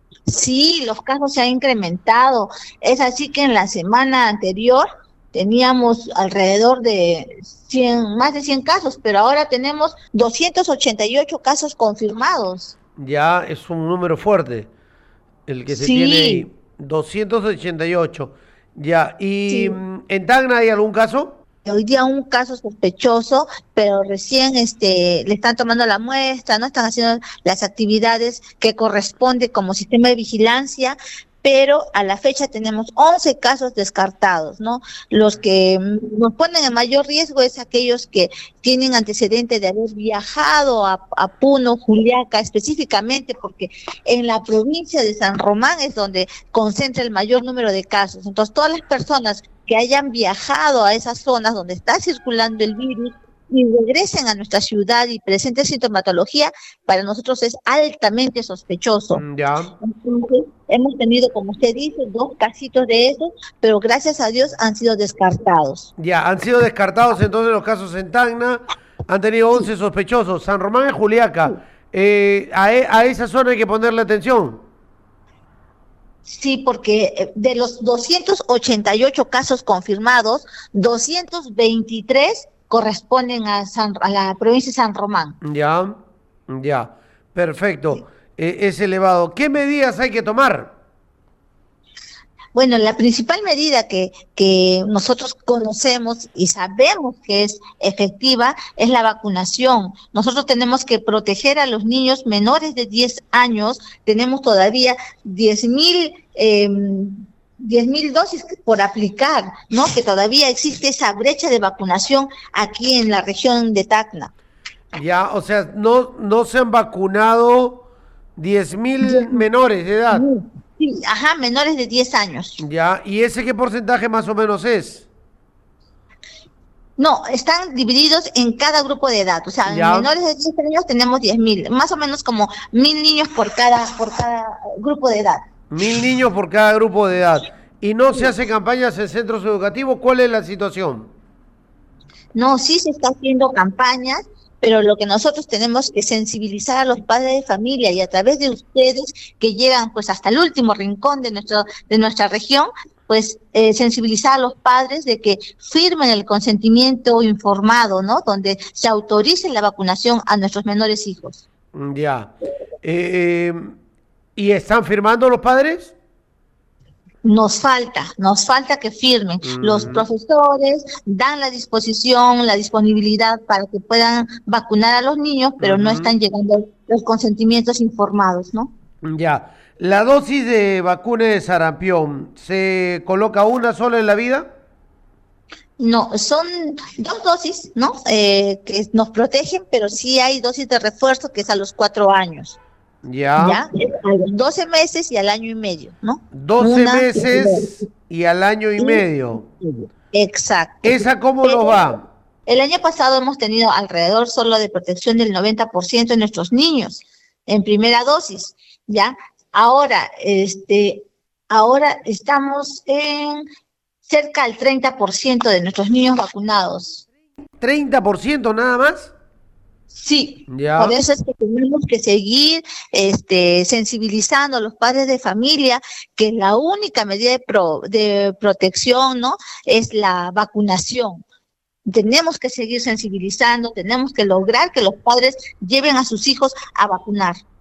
Sí, los casos se han incrementado. Es así que en la semana anterior teníamos alrededor de 100, más de 100 casos, pero ahora tenemos 288 casos confirmados. Ya es un número fuerte el que se tiene Sí, ahí. 288. Ya. ¿Y sí. en Tacna hay algún caso? Hoy día un caso sospechoso, pero recién le están tomando la muestra, no están haciendo las actividades que corresponde como sistema de vigilancia, pero a la fecha tenemos 11 casos descartados, ¿no? Los que nos ponen en mayor riesgo es aquellos que tienen antecedentes de haber viajado a Puno, Juliaca, específicamente porque en la provincia de San Román es donde concentra el mayor número de casos. Entonces, todas las personas que hayan viajado a esas zonas donde está circulando el virus y regresen a nuestra ciudad y presenten sintomatología, para nosotros es altamente sospechoso. Ya. Entonces, hemos tenido, como usted dice, 2 casitos de esos, pero gracias a Dios han sido descartados. Ya, han sido descartados entonces los casos en Tacna, han tenido 11 sospechosos. San Román y Juliaca, a esa zona hay que ponerle atención. Sí, porque de los 288 casos confirmados, 223 corresponden a la provincia de San Román. Ya, ya, perfecto. Es elevado. ¿Qué medidas hay que tomar? Bueno, la principal medida que nosotros conocemos y sabemos que es efectiva es la vacunación. Nosotros tenemos que proteger a los niños menores de 10 años. Tenemos todavía 10.000 dosis por aplicar, ¿no? Que todavía existe esa brecha de vacunación aquí en la región de Tacna. Ya, o sea, no se han vacunado 10.000 menores de edad. Sí, ajá, menores de 10 años. Ya, ¿y ese qué porcentaje más o menos es? No, están divididos en cada grupo de edad. O sea, en Ya, menores de 10 años tenemos 10.000, más o menos como 1.000 niños por cada grupo de edad. 1.000 niños por cada grupo de edad. ¿Y no se hacen campañas en centros educativos? ¿Cuál es la situación? No, sí se está haciendo campañas, pero lo que nosotros tenemos que sensibilizar a los padres de familia y a través de ustedes que llegan pues hasta el último rincón de nuestra región, pues sensibilizar a los padres de que firmen el consentimiento informado, ¿no? Donde se autorice la vacunación a nuestros menores hijos. Ya. Eh, ¿Y están firmando los padres? Nos falta que firmen. Los Mm, profesores dan la disposición, la disponibilidad para que puedan vacunar a los niños, pero no ujú. están llegando los consentimientos informados, ¿no? Ya. ¿La dosis de vacuna de sarampión se coloca una sola en la vida? No, son 2 dosis, ¿no? Que nos protegen, pero sí hay dosis de refuerzo que es a los 4 años, Ya. ¿ya? A los 12 meses y al año y medio, ¿no? 12 Una meses y al año y y medio. exacto. ¿Esa cómo nos Pero va? el año pasado hemos tenido alrededor solo de protección del 90% de nuestros niños en primera dosis, ¿ya? Ahora, ahora estamos en cerca del 30% de nuestros niños vacunados. 30% nada más. Sí, por Ya. eso es que tenemos que seguir sensibilizando a los padres de familia que la única medida de protección, ¿no? Es la vacunación. Tenemos que seguir sensibilizando, tenemos que lograr que los padres lleven a sus hijos a vacunar.